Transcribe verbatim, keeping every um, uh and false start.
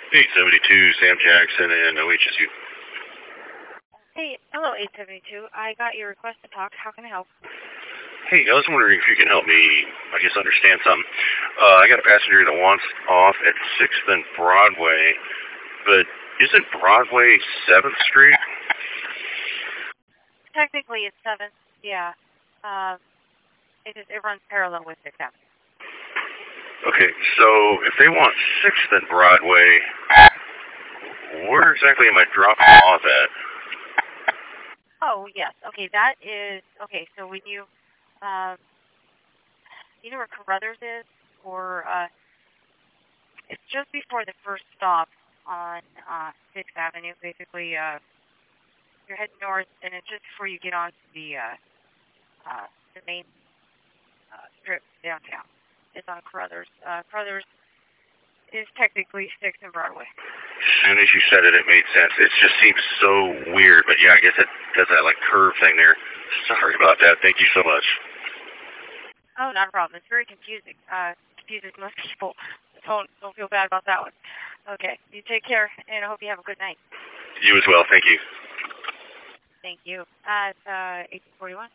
eight seventy-two, Sam Jackson, and O H S U. Hey, hello, eight seventy-two. I got your request to talk. How can I help? Hey, I was wondering if you can help me, I guess, understand something. Uh, I got a passenger that wants off at sixth and Broadway, but isn't Broadway seventh Street? Technically, it's seventh, yeah. Uh, it, is, it runs parallel with sixth Avenue. Okay, so if they want sixth and Broadway, where exactly am I dropping them off at? Oh, yes. Okay, that is... Okay, so when you... Uh, you know where Carruthers is? Or... Uh, it's just before the first stop on uh, sixth Avenue. Basically, uh, you're heading north, and it's just before you get onto the, uh, uh, the main uh, strip downtown. It's on Carruthers. Uh, Carruthers is technically sixth and Broadway. As soon as you said it, it made sense. It just seems so weird, but yeah, I guess it does that like curve thing there. Sorry about that. Thank you so much. Oh, not a problem. It's very confusing. Uh, confuses most people. Don't don't feel bad about that one. Okay, you take care, and I hope you have a good night. You as well. Thank you. Thank you. At uh, eighteen forty-one.